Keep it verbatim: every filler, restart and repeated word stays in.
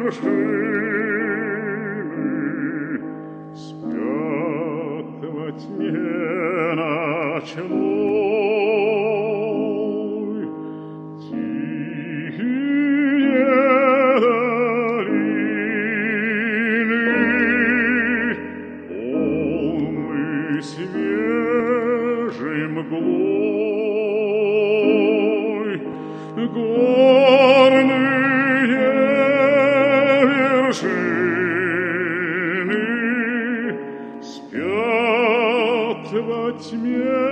вершины спят во тьме ночной. Тихие долины, полны свежей мглой, горные вершины спят во тьме